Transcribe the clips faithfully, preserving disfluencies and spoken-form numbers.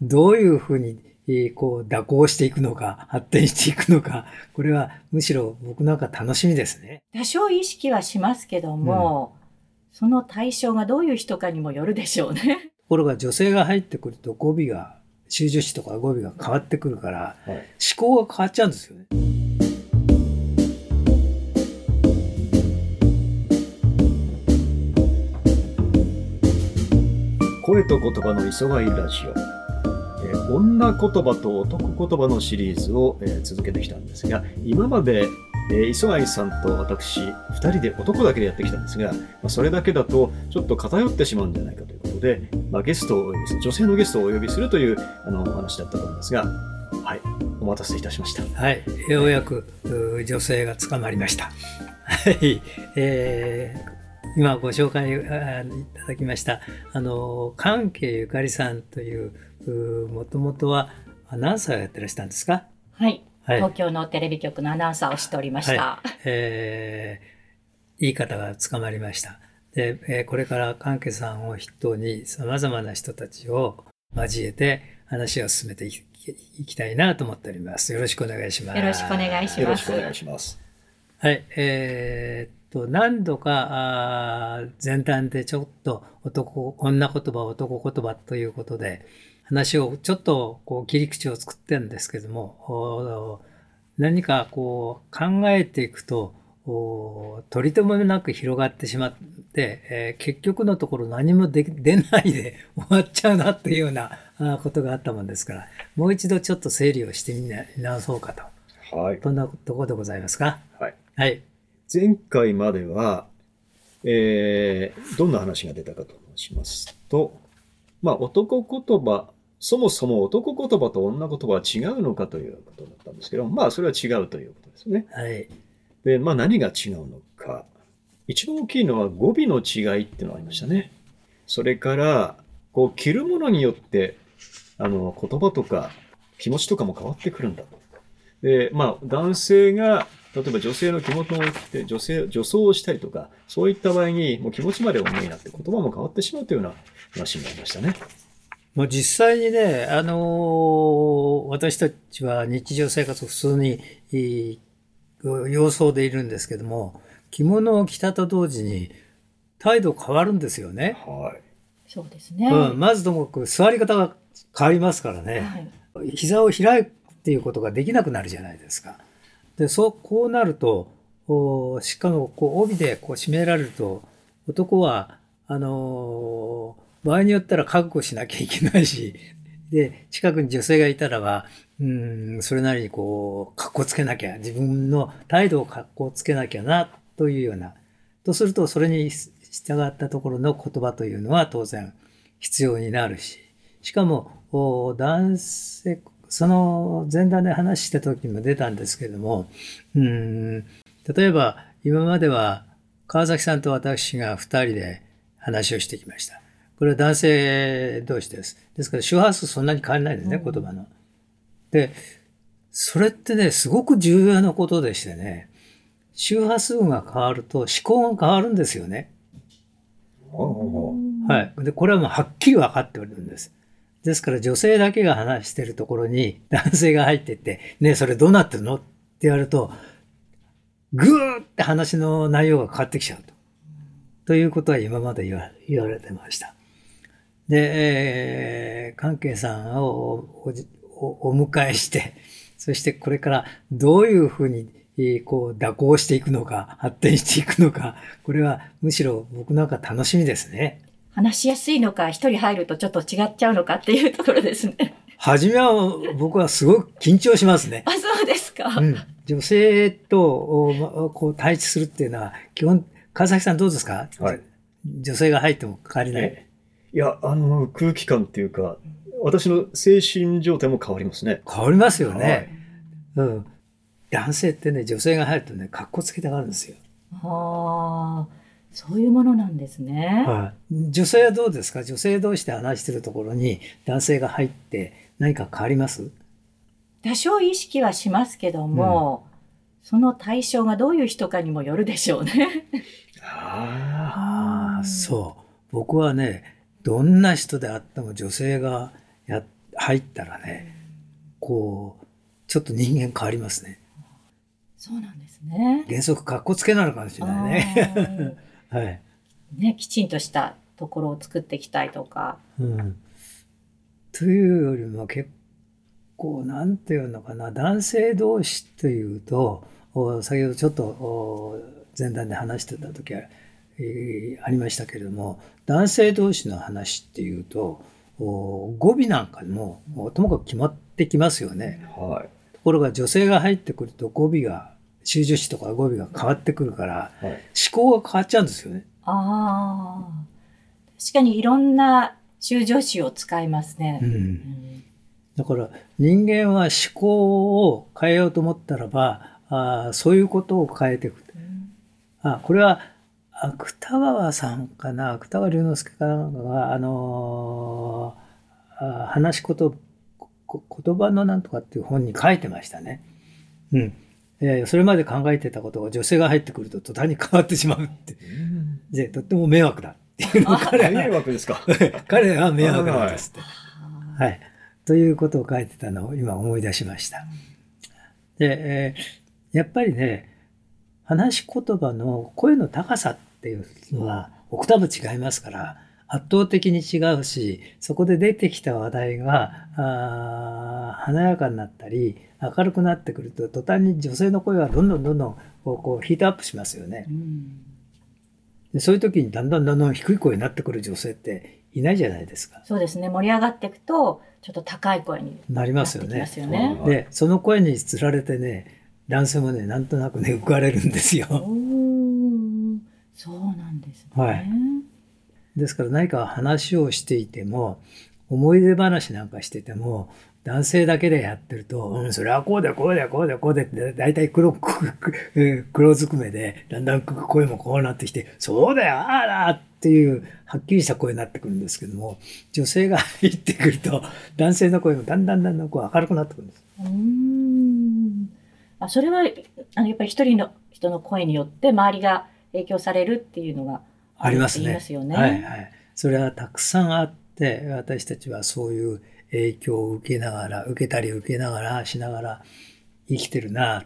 どういうふうにこう蛇行していくのか、発展していくのか、これはむしろ僕なんか楽しみですね。 多少意識はしますけども、うん、その対象がどういう人かにもよるでしょうね。 ところが女性が入ってくると語尾が、修助詞とか語尾が変わってくるから、はい、思考が変わっちゃうんですよね。 声と言葉の磯貝ラジオ、えー、女言葉と男言葉のシリーズを、えー、続けてきたんですが、今まで、えー、磯貝さんと私ふたりで男だけでやってきたんですが、まあ、それだけだとちょっと偏ってしまうんじゃないかということで、まあ、ゲストをお呼びする、女性のゲストをお呼びするというあのお話だったと思うんですが、はい、お待たせいたしました。 はい、ようやく女性が捕まりました。はい、えー今ご紹介いただきましたあの関係ゆかりさんというもともとはアナウンサーをやってらしたんですか？ はい、はい、東京のテレビ局のアナウンサーをしておりました。はい、 えー、いい方が捕まりました。で、えー、これから関係さんを筆頭にさまざまな人たちを交えて話を進めていきたいなと思っております。よろしくお願いします。 よろしくお願いします。 よろしくお願いします。 はい、えー何度か前段でちょっと男女言葉男言葉ということで話をちょっとこう切り口を作ってるんですけども、何かこう考えていくと取り留めなく広がってしまって、えー、結局のところ何もで出ないで終わっちゃうなというようなことがあったもんですから、もう一度ちょっと整理をしてみ直そうかと、はい、そんなところでございますか。 はい、 はい、 前回までは、えー、どんな話が出たかと申しますと、まあ、男言葉、そもそも男言葉と女言葉は違うのかということだったんですけど、まあ、それは違うということですね。 はい。 で、まあ、何が違うのか。一番大きいのは語尾の違いっていうのがありましたね。それから、こう、着るものによって、あの、言葉とか気持ちとかも変わってくるんだと。で、まあ、男性が、例えば女性の着物を着て女性、女装をしたりとか、そういった場合にもう気持ちまで重いなって言葉も変わってしまうというような話になりましたね。 もう実際にね、あのー、私たちは日常生活普通に様相でいるんですけども、着物を着たと同時に態度変わるんですよね。 はい。 そうですね。 うん、まずともかく座り方が変わりますからね。はい、膝を開くっていうことができなくなるじゃないですか。でそうこうなると、しかもこう帯でこう締められると、男はあのー、場合によったら覚悟しなきゃいけないし、で近くに女性がいたらば、うんそれなりにこう格好つけなきゃ、自分の態度を格好つけなきゃなというような、とするとそれに従ったところの言葉というのは当然必要になるし、しかも男性その前段で話した時にも出たんですけれども、うーん例えば今までは川崎さんと私がふたりで話をしてきました。これは男性同士です。ですから周波数そんなに変わらないですね、言葉の。で、それってね、すごく重要なことでしてね、周波数が変わると思考が変わるんですよね。はい。で、これはもうはっきり分かっておるんです。ですから女性だけが話しているところに男性が入っていって、ねえそれどうなってるのって言われると、ぐーって話の内容が変わってきちゃうと。ということは今まで言わ、言われてました。で、えー、関係さんを お, お, お迎えして、そしてこれからどういうふうにこう蛇行していくのか、発展していくのか、これはむしろ僕なんか楽しみですね。 話しやすいのか、一人入るとちょっと違っちゃうのかっていうところですね。 初めは僕はすごく緊張しますね。 あ、そうですか。 うん、女性とこう対峙するっていうのは基本、川崎さんどうですか？はい、女性が入っても変わりない。 えいや、あの空気感っていうか、私の精神状態も変わりますね。 変わりますよね。はい、うん。男性ってね、女性が入るとね、格好つけたがるんですよ。 ああ。そういうものなんですね。 はい、女性はどうですか？女性同士で話しているところに男性が入って何か変わります？ 多少意識はしますけども、うん、その対象がどういう人かにもよるでしょうね。 ああ、そう。僕はね、どんな人であっても女性がや入ったらね、こうちょっと人間変わりますね。 そうなんですね。 原則かっこつけなのかもしれないね。はい。 ね、きちんとしたところを作っていきたいとか。 うん。というよりも結構なんていうのかな、男性同士というと、先ほどちょっと前段で話してた時は、えー、ありましたけれども、男性同士の話っていうと語尾なんかもともかく決まってきますよね。 はい、 ところが女性が入ってくると語尾が修助詞とか語尾が変わってくるから、はい、思考が変わっちゃうんですよね。 ああ、確かにいろんな修助詞を使いますね。うんうん、 だから人間は思考を変えようと思ったらば、あそういうことを変えていく。うん、あこれは芥川さんかな、芥川龍之介かなんかが、あのー、あ話しこと言葉のなんとかっていう本に書いてましたね。うん。えー、それまで考えてたことが女性が入ってくると途端に変わってしまうって。で、とっても迷惑だっていうのを彼は迷惑ですか。 彼は迷惑なんですって。はい。ということを書いてたのを今思い出しました。で、えー、やっぱりね、話し言葉の声の高さっていうのはオクターブ違いますから圧倒的に違うし、そこで出てきた話題があ華やかになったり明るくなってくると途端に女性の声はどんどんどんどんこうこうヒートアップしますよね。うん、でそういう時にだんだんだんだん低い声になってくる女性っていないじゃないですか。 そうですね。盛り上がっていくとちょっと高い声になりますよね。 でその声につられてね、男性もね、なんとなくね、浮かれるんですよ。 おー、そうなんですね。はい。 ですから何か話をしていても、思い出話なんかしてても、男性だけでやってると、うん、それはこうでこうでこうでこうでって、だいたい黒、黒ずくめで、だんだん声もこうなってきて、そうだよ、あらっていう、はっきりした声になってくるんですけども、女性が入ってくると、男性の声もだんだんだんだんこう明るくなってくるんです。うーんあそれはあのやっぱり一人の人の声によって周りが影響されるっていうのがありますね。 言いますよね。 はいはい。それはたくさんあって、私たちはそういう影響を受けながら、受けたり受けながらしながら生きてるな。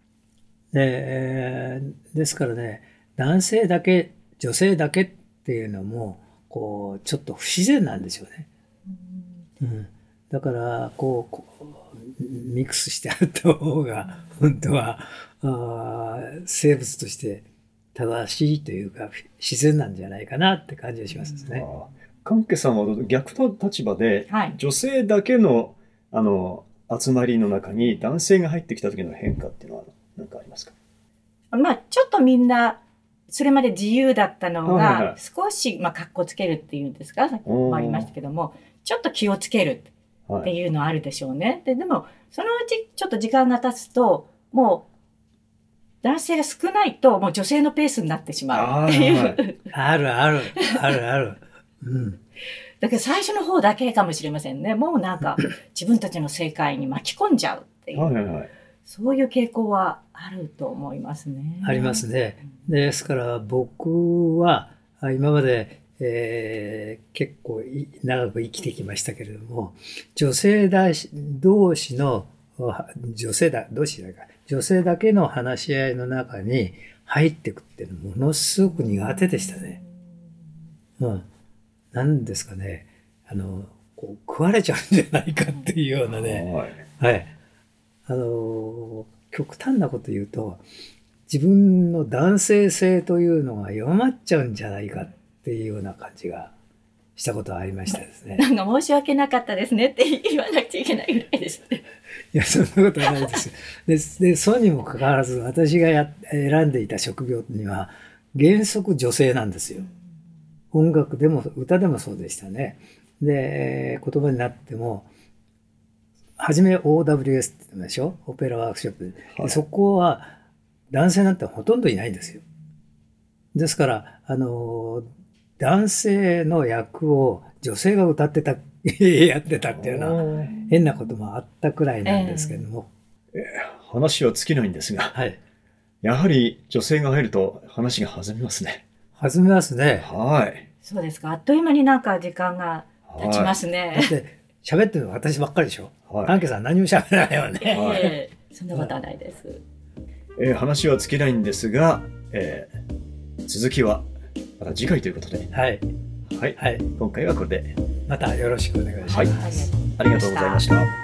で、ですからね、男性だけ、女性だけっていうのもこうちょっと不自然なんですよね。うん、だからこう。こうミックスしてあった方が本当はあ生物として正しいというか自然なんじゃないかなって感じがしますね。 関係さんは逆の立場で、はい、女性だけのあの集まりの中に男性が入ってきた時の変化っていうのは何かありますか？ まあちょっとみんなそれまで自由だったのが少しまあかっこつけるっていうんですか、さっきもありましたけども、ちょっと気をつけるっていうのあるでしょうね。はい、で, でもそのうちちょっと時間が経つともう男性が少ないともう女性のペースになってしまうっていう。 あるあるあるある。うん。 だけど最初の方だけかもしれませんね。もうなんか自分たちの世界に巻き込んじゃうっていう、はいはいはい、そういう傾向はあると思いますね。 ありますね。ですから僕は今までえー、結構長く生きてきましたけれども、女性同士の女性だ同士だか女性だけの話し合いの中に入っていくっていうのはものすごく苦手でしたね。うん、なんですかね、あのこう食われちゃうんじゃないかっていうようなね、はい、はい、あの極端なこと言うと自分の男性性というのが弱まっちゃうんじゃないかっていうような感じがしたことはありましたですね。 なんか申し訳なかったですねって言わなきゃいけないぐらいですね。 いや、そんなことはないです。で、でそうにもかかわらず私がや選んでいた職業には原則女性なんですよ。音楽でも歌でもそうでしたね。で、言葉になっても初め オーダブリューエス って言ったでしょ、オペラワークショップで、はい、そこは男性なんてほとんどいないんですよ。ですからあの男性の役を女性が歌ってたやってたっていうのは変なこともあったくらいなんですけども、 えー、話は尽きないんですが、はい、やはり女性が入ると話が弾みますね。 弾みますね。 はい。 そうですか。あっという間になんか時間が経ちますね。 はい、だって喋ってるのは私ばっかりでしょ。 はい。 アンケさん何も喋らないよね。 はいえーそんなことはないです。 えー話は尽きないんですが、えー続きはまた次回ということで、 はい。 はい。 はい。 今回はこれで、 またよろしくお願いします。 はいはいありがとうございました。